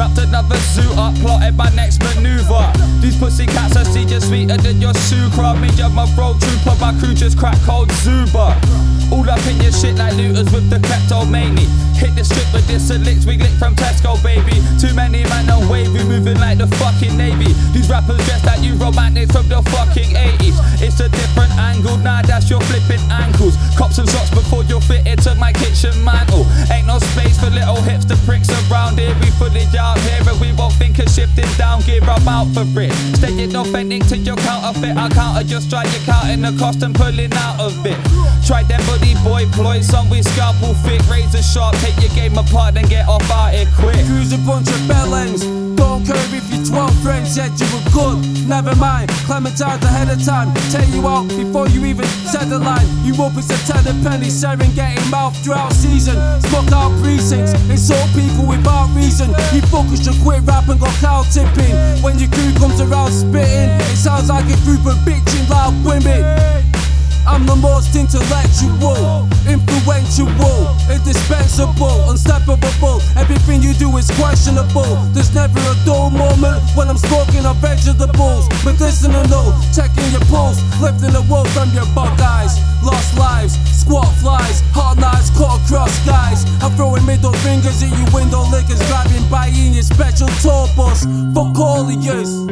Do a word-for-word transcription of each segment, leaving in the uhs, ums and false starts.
wrapped another suit up, plotted my next maneuver. These pussy cats I see just sweeter than your sucre. Me and my road trooper, my crew just crack cold Zuba. All up in your shit like looters with the kleptomania. Hit the strip with this licks we lick from Tesco, baby. Too many man on wavy, moving like the fucking Navy. These rappers dressed like you romantics from the fucking eighties. It's a different angle, nah, that's your flipping ankles. Cop some socks before you're fitted to my kitchen mantle. Ain't no space for little hipster pricks around here. We fully out here and we won't think of shifting down gear. I'm out for it. Staying authentic to your counterfeit. I counter just try your count in the cost and pulling out of it. Try them buddy boy ploy, some with scalpel fit, razor sharp. Take your game apart and get off out here quick. Who's a bunch of bellends? Don't care if your twelve friends said you were good. Never mind, clementines ahead of time. Tell you out before you even said the line. You up as a ten a penny, Serengeti mouth drought season. Smoke out precincts, insult people without reason. You fuckers should quit rap and go cow tipping. When your crew comes around spitting, it sounds like a group of bitching loud women. I'm the most intellectual, influential, indispensable, unstoppable. Everything you do is questionable. There's never a dull moment when I'm smoking on vegetables. Medicinal, checking your pulse, lifting the wool from your bug eyes. Lost lives, squat flies, hot knives cut across skies. I'm throwing middle fingers at you window lickers, driving by in your special tour bus. Fuck all of yous.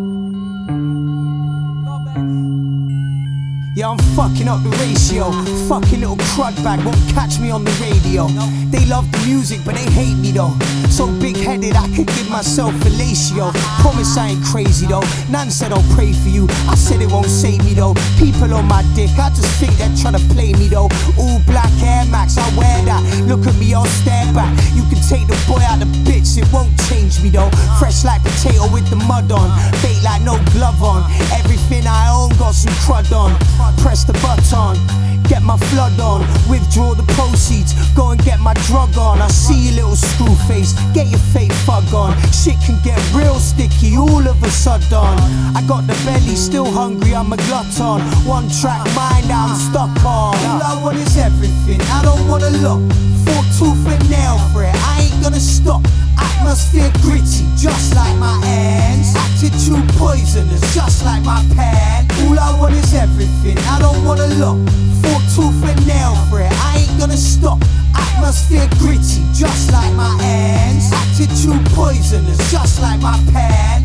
Yeah, I'm fucking up the ratio. Fucking little crud bag won't catch me on the radio. They love the music, but they hate me though. So big-headed, I could give myself fellatio. Promise I ain't crazy though. Nan said I'll pray for you. I said it won't save me though. People on my dick, I just think they're trying to play me though. All black Air Max, I wear that. Look at me, I'll stare back. You can take the boy out of bits, it won't change me though. Fresh like potato with the mud on. Bait like no glove on. Everything I own got some crud on. Press the button, get my flood on, withdraw the proceeds, go and get my drug on. I see you little screw face, get your fake fug on. Shit can get real sticky all of a sudden. I got the belly, still hungry, I'm a glutton. One track mind I'm stuck on. All I want is everything, I don't wanna look. Full tooth and nail for it, I ain't gonna stop. Atmosphere gritty, just like my ends. Attitude poisonous, just like my pen. All I want is everything, I don't wanna look. Full tooth and nail for it, I ain't gonna stop. Atmosphere gritty, just like my ends. Attitude poisonous, just like my pen.